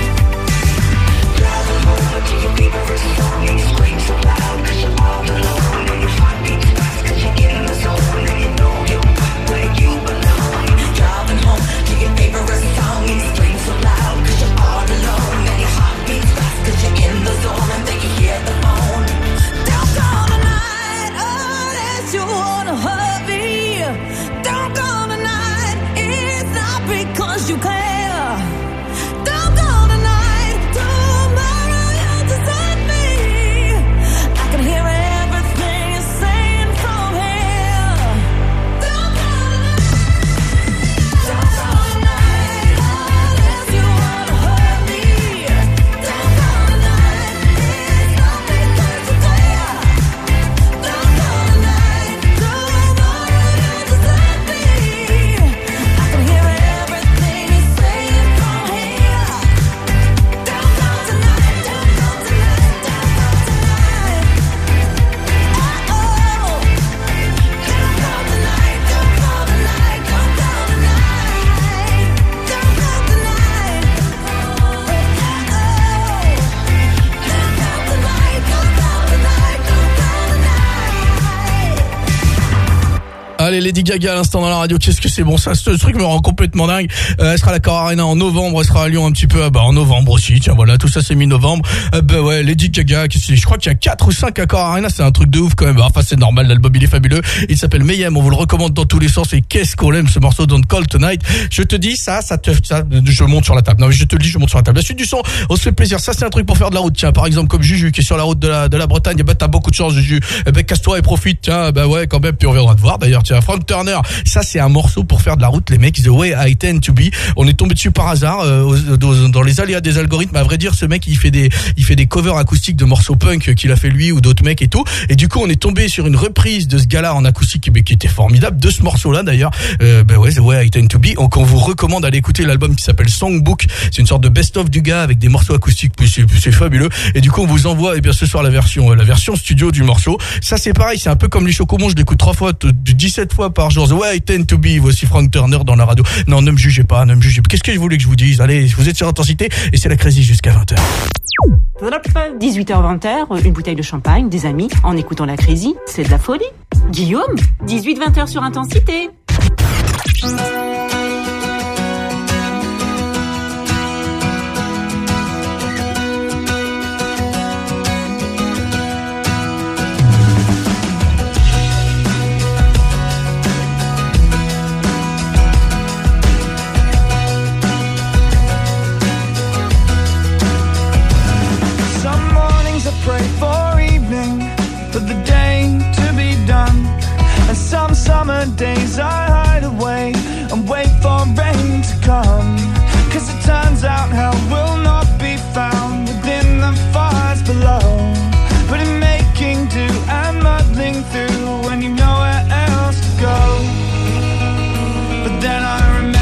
Driving home to your favorite song, you scream so loud 'cause you're all alone. And your heart beats fast 'cause you're in the zone, and you know you're right where you belong. Driving home to your favorite song, you scream so loud 'cause you're all alone. And your heart beats fast 'cause you're in the zone, and then you hear the phone. Don't call tonight unless you wanna hurt me. Don't call tonight, it's not because you care. Don't call tonight, tomorrow you'll desert me. I can hear everything you're saying from here. Don't call tonight, don't call tonight unless you wanna hurt me. Don't call tonight, it's not because you care. Don't call tonight, tomorrow you'll desert me. Allez, Lady Gaga à l'instant dans la radio. Qu'est-ce que c'est bon ça, ce truc me rend complètement dingue. Euh, elle sera à l'Accor Arena en novembre, elle sera à Lyon un petit peu, ah bah en novembre aussi. Tiens voilà, tout ça c'est mi-novembre. Euh, bah ouais, Lady Gaga, qu'est-ce que c'est, je crois qu'il y a quatre ou cinq Accor Arena, c'est un truc de ouf quand même. Enfin c'est normal, l'album il est fabuleux. Il s'appelle Mayhem, on vous le recommande dans tous les sens et qu'est-ce qu'on l'aime ce morceau Don't Call Tonight. Je te dis ça, ça te ça je monte sur la table. Non mais je te le dis, je monte sur la table. La suite du son, on se fait plaisir. Ça c'est un truc pour faire de la route. Tiens, par exemple comme Juju qui est sur la route de la de la Bretagne, eh ben t'as beaucoup de chance Juju. Eh ben casse-toi et profite. Tiens, bah ouais quand même, puis on viendra te voir d'ailleurs. Tiens, Frank Turner, ça c'est un morceau pour faire de la route les mecs, The Way I Tend to Be. On est tombé dessus par hasard euh, dans, dans les aléas des algorithmes. À vrai dire, ce mec il fait des il fait des covers acoustiques de morceaux punk qu'il a fait lui ou d'autres mecs et tout. Et du coup, on est tombé sur une reprise de ce gars-là en acoustique mais qui était formidable de ce morceau-là d'ailleurs. Euh, bah ouais, The Way I Tend to Be. Donc on vous recommande d'aller écouter l'album qui s'appelle Songbook. C'est une sorte de best-of du gars avec des morceaux acoustiques. C'est, c'est fabuleux. Et du coup, on vous envoie eh bien ce soir la version la version studio du morceau. Ça c'est pareil, c'est un peu comme les Chocomons, je l'écoute trois fois, dix-sept fois par jour. The Way I Tend to Be. Voici Frank Turner dans la radio. Non, ne me jugez pas, ne me jugez pas. Qu'est-ce que je voulais que je vous dise? Allez, vous êtes sur Intensité et c'est la Crazy jusqu'à vingt heures. dix-huit heures vingt heures, une bouteille de champagne, des amis, en écoutant la Crazy, c'est de la folie. Guillaume, dix-huit vingt heures sur Intensité. Pray for evening, for the day to be done. And some summer days I hide away and wait for rain to come. Cause it turns out hell will not be found within the fires below. But in making do and muddling through when you've nowhere else to go. But then I remember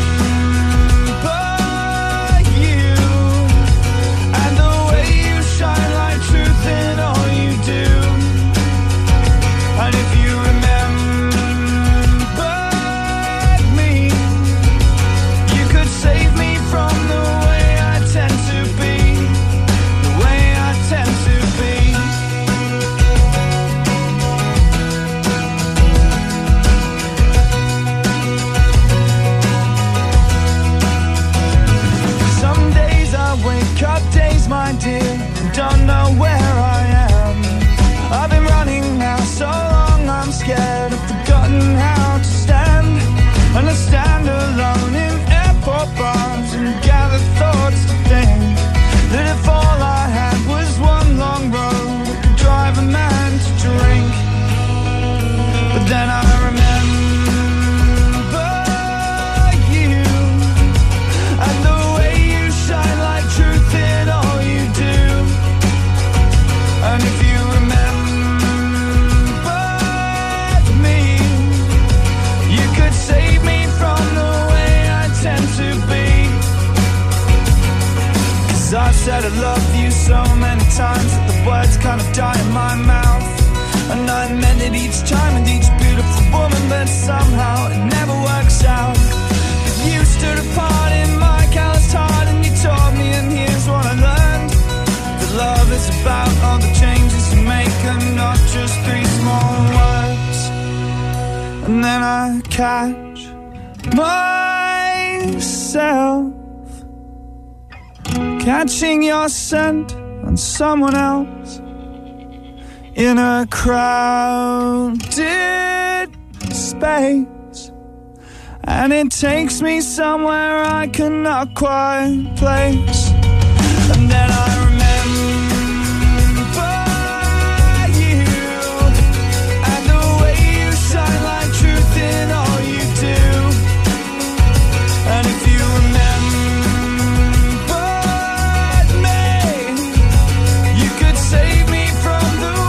my dear, don't know where I am. I've been running now so long I'm scared I've forgotten how to stand. And I stand alone in airport bars and gather thoughts to think that if all I had was one long road I could drive a man to drink. But then I remember you and the way you shine like truth in all you do. And if you remember me, you could save me from the way I tend to be. Cause I've said I love you so many times that the words kind of die in my mouth. And I meant it each time with each beautiful woman, but somehow it never works out. But you stood apart in my calloused heart and you taught me, and here's what I learned. That love is about all the changes you make and not just three small words. And then I catch myself catching your scent on someone else in a crowded space, and it takes me somewhere I cannot quite place. And then I remember you and the way you shine like truth in all you do. And if you remember me, you could save me from the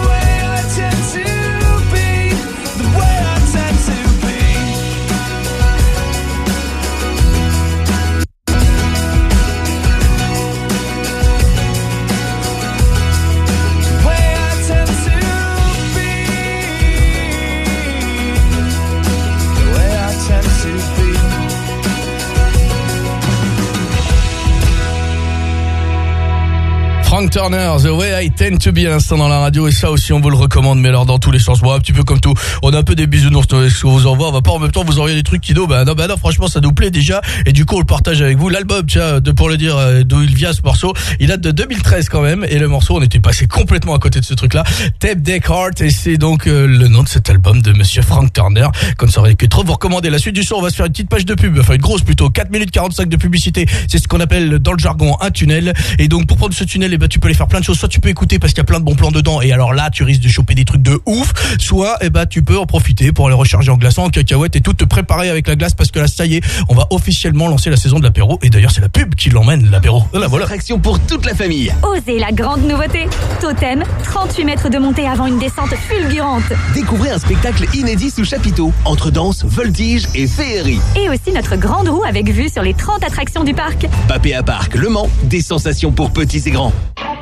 Frank Turner, The Way I Tend to Be à l'instant dans la radio, et ça aussi on vous le recommande, mais alors dans tous les sens. Bon, un petit peu comme tout, on a un peu des bisounours ce qu'on vous envoie, on va pas en même temps vous envoyer des trucs qui nous, bah non, bah non, franchement ça nous plaît déjà, et du coup on le partage avec vous. L'album, tiens, de, pour le dire euh, d'où il vient ce morceau, il date de deux mille treize quand même, et le morceau on était passé complètement à côté de ce truc là, Tape Deck Heart, et c'est donc euh, le nom de cet album de monsieur Frank Turner, qu'on ne saurait que trop vous recommander. La suite du son, on va se faire une petite page de pub, enfin une grosse plutôt, quatre minutes quarante-cinq de publicité, c'est ce qu'on appelle dans le jargon un tunnel, et donc pour prendre ce tunnel, eh ben, tu peux aller faire plein de choses, soit tu peux écouter parce qu'il y a plein de bons plans dedans, et alors là tu risques de choper des trucs de ouf, soit eh ben, tu peux en profiter pour aller recharger en glaçons, en cacahuètes et tout, te préparer avec la glace, parce que là ça y est, on va officiellement lancer la saison de l'apéro, et d'ailleurs c'est la pub qui l'emmène, l'apéro. Voilà, voilà. Attraction pour toute la famille. Osez la grande nouveauté. Totem, trente-huit mètres de montée avant une descente fulgurante. Découvrez un spectacle inédit sous chapiteau, entre danse, voltige et féerie. Et aussi notre grande roue avec vue sur les trente attractions du parc. Papéa Parc, Le Mans, des sensations pour petits et grands.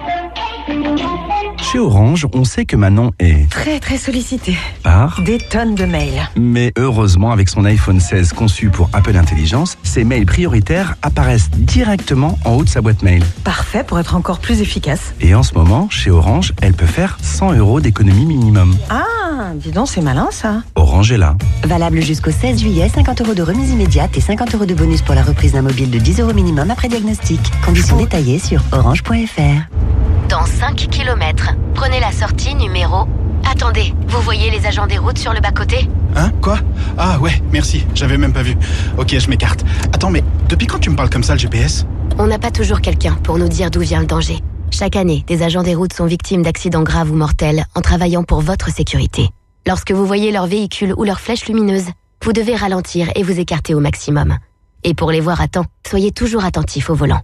Chez Orange, on sait que Manon est très très sollicité par des tonnes de mails. Mais heureusement, avec son iPhone seize conçu pour Apple Intelligence, ses mails prioritaires apparaissent directement en haut de sa boîte mail. Parfait pour être encore plus efficace. Et en ce moment, chez Orange, elle peut faire cent euros d'économie minimum. Ah, dis donc, c'est malin ça. Orange est là. Valable jusqu'au seize juillet, cinquante euros de remise immédiate et cinquante euros de bonus pour la reprise d'un mobile de dix euros minimum après diagnostic. Conditions détaillées sur orange point f r. Dans cinq kilomètres, prenez la sortie numéro... Attendez, vous voyez les agents des routes sur le bas-côté ? Hein ? Quoi ? Ah ouais, merci, j'avais même pas vu. Ok, je m'écarte. Attends, mais depuis quand tu me parles comme ça, le G P S ? On n'a pas toujours quelqu'un pour nous dire d'où vient le danger. Chaque année, des agents des routes sont victimes d'accidents graves ou mortels en travaillant pour votre sécurité. Lorsque vous voyez leur véhicule ou leur flèche lumineuse, vous devez ralentir et vous écarter au maximum. Et pour les voir à temps, soyez toujours attentifs au volant.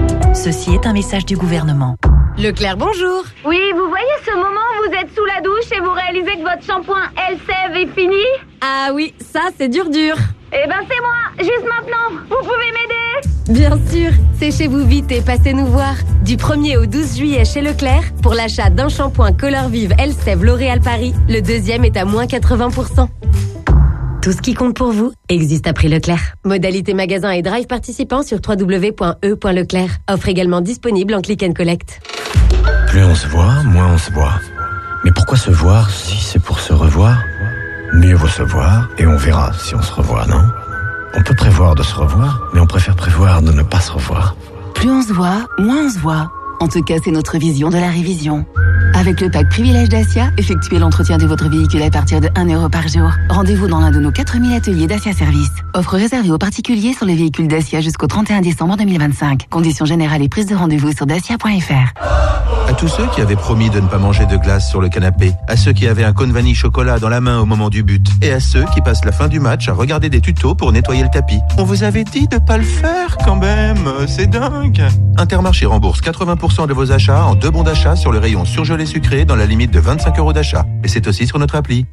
Ceci est un message du gouvernement. Leclerc, bonjour. Oui, vous voyez ce moment où vous êtes sous la douche et vous réalisez que votre shampoing Elseve est fini ? Ah oui, ça c'est dur dur. Eh ben c'est moi, juste maintenant. Vous pouvez m'aider ? Bien sûr, séchez-vous vite et passez nous voir. Du premier au douze juillet chez Leclerc, pour l'achat d'un shampoing Color Vive Elseve L'Oréal Paris, le deuxième est à moins quatre-vingts pour cent. Tout ce qui compte pour vous existe à prix Leclerc. Modalité magasin et drive participant sur w w w point e point leclerc. Offre également disponible en click and collect. Plus on se voit, moins on se voit. Mais pourquoi se voir si c'est pour se revoir ? Mieux vaut se voir et on verra si on se revoit, non ? On peut prévoir de se revoir, mais on préfère prévoir de ne pas se revoir. Plus on se voit, moins on se voit. En tout cas, c'est notre vision de la révision. Avec le pack Privilège Dacia, effectuez l'entretien de votre véhicule à partir de un euro par jour. Rendez-vous dans l'un de nos quatre mille ateliers Dacia Service. Offre réservée aux particuliers sur les véhicules Dacia jusqu'au trente et un décembre deux mille vingt-cinq. Conditions générales et prise de rendez-vous sur dacia point f r. À tous ceux qui avaient promis de ne pas manger de glace sur le canapé, à ceux qui avaient un cône vanille chocolat dans la main au moment du but, et à ceux qui passent la fin du match à regarder des tutos pour nettoyer le tapis. On vous avait dit de pas le faire quand même, c'est dingue. Intermarché rembourse quatre-vingts pour cent de vos achats en deux bons d'achat sur le rayon surgelé sucré dans la limite de vingt-cinq euros d'achat. Et c'est aussi sur notre appli.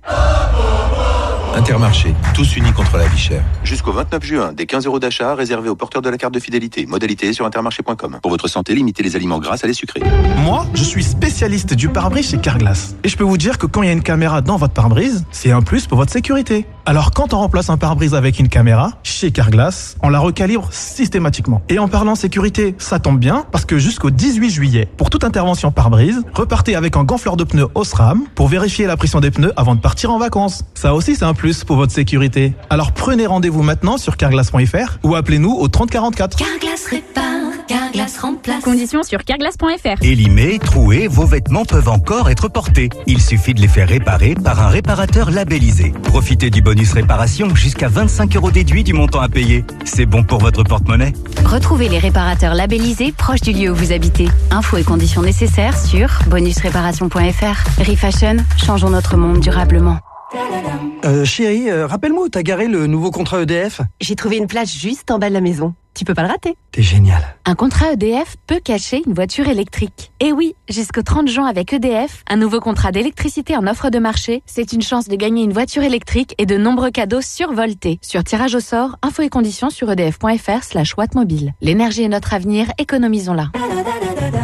Intermarché, tous unis contre la vie chère. Jusqu'au vingt-neuf juin, des quinze euros d'achat réservés aux porteurs de la carte de fidélité. Modalité sur intermarché point com. Pour votre santé, limitez les aliments gras à les sucrés. Moi, je suis spécialiste du pare-brise chez Carglass. Et je peux vous dire que quand il y a une caméra dans votre pare-brise, c'est un plus pour votre sécurité. Alors quand on remplace un pare-brise avec une caméra, chez Carglass, on la recalibre systématiquement. Et en parlant sécurité, ça tombe bien, parce que jusqu'au dix-huit juillet, pour toute intervention pare-brise, repartez avec un gonfleur de pneus Osram pour vérifier la pression des pneus avant de partir en vacances. Ça aussi, c'est un plus pour votre sécurité. Alors prenez rendez-vous maintenant sur carglass point f r ou appelez-nous au trente quarante-quatre. Carglass répare, Carglass remplace. Conditions sur carglass point f r. Élimés, troués, vos vêtements peuvent encore être portés. Il suffit de les faire réparer par un réparateur labellisé. Profitez du bonus réparation jusqu'à vingt-cinq euros déduits du montant à payer. C'est bon pour votre porte-monnaie. Retrouvez les réparateurs labellisés proches du lieu où vous habitez. Infos et conditions nécessaires sur bonus réparation point f r. Refashion, changeons notre monde durablement. Euh, chérie, euh, rappelle-moi où t'as garé le nouveau contrat E D F. J'ai trouvé une place juste en bas de la maison. Tu peux pas le rater. T'es génial. Un contrat E D F peut cacher une voiture électrique. Et oui, jusqu'au trente juin avec E D F, un nouveau contrat d'électricité en offre de marché, c'est une chance de gagner une voiture électrique et de nombreux cadeaux survoltés. Sur tirage au sort, infos et conditions sur edf point f r slash wattmobile. L'énergie est notre avenir, économisons-la.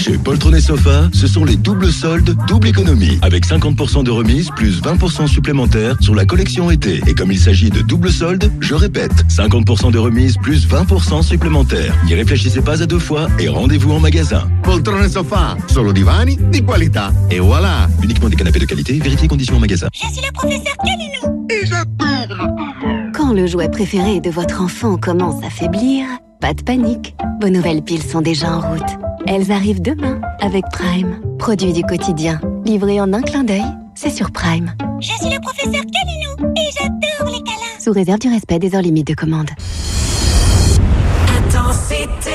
Chez Poltron et Sofa, ce sont les doubles soldes, double économie. Avec cinquante pour cent de remise plus vingt pour cent supplémentaires sur la collection été. Et comme il s'agit de double solde, je répète, cinquante pour cent de remise plus vingt pour cent supplémentaires. N'y réfléchissez pas à deux fois et rendez-vous en magasin. Poltrone e Sofa, solo divani di qualità. Et voilà. Uniquement des canapés de qualité, vérifiez conditions en magasin. Je suis le professeur Calinou et j'adore. Quand le jouet préféré de votre enfant commence à faiblir, pas de panique. Vos nouvelles piles sont déjà en route. Elles arrivent demain avec Prime. Produit du quotidien, livré en un clin d'œil, c'est sur Prime. Je suis le professeur Calinou et j'adore les câlins. Sous réserve du respect des heures limites de commande. Intensité.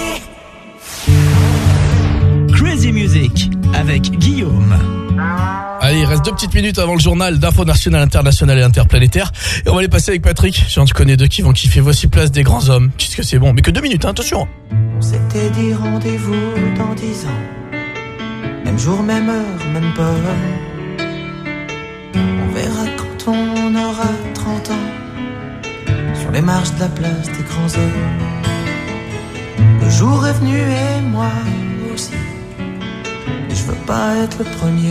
Crazy Music avec Guillaume. Allez, il reste deux petites minutes avant le journal d'info nationale, internationale et interplanétaire. Et on va les passer avec Patrick. J'en connais deux qui vont kiffer. Voici Place des grands hommes. Qu'est-ce que c'est bon. Mais que deux minutes, hein, attention. On s'était dit rendez-vous dans dix ans. Même jour, même heure, même pomme. On verra quand on aura trente ans. Sur les marches de la place des grands hommes. Le jour est venu et moi aussi. Mais je veux pas être le premier.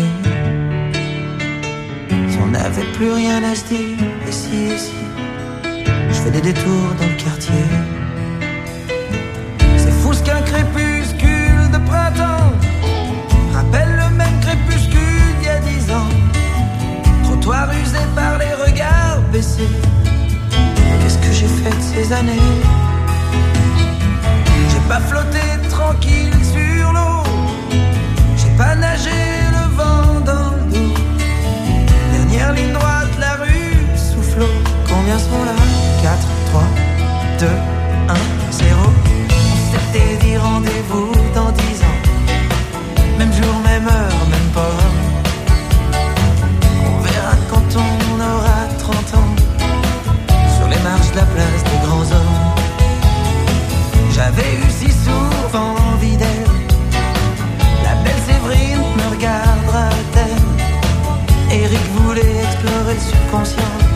Si on n'avait plus rien à se dire, et si, et si, je fais des détours dans le quartier. C'est fou ce qu'un crépuscule de printemps rappelle le même crépuscule d'il y a dix ans. Trottoir usé par les regards baissés. Qu'est-ce que j'ai fait de ces années? J'ai pas flotté tranquille sur l'eau. J'ai pas nagé le vent dans le dos. Dernière ligne droite, la rue soufflot. Combien sont là? quatre, trois, deux, un, zéro. On s'était dit rendez-vous dans dix ans. Même jour, même heure, même port. On verra quand on aura trente ans. Sur les marches de la place des grands hommes. J'avais eu si souvent envie d'elle. La belle Séverine me regardera-t-elle? Eric voulait explorer le subconscient.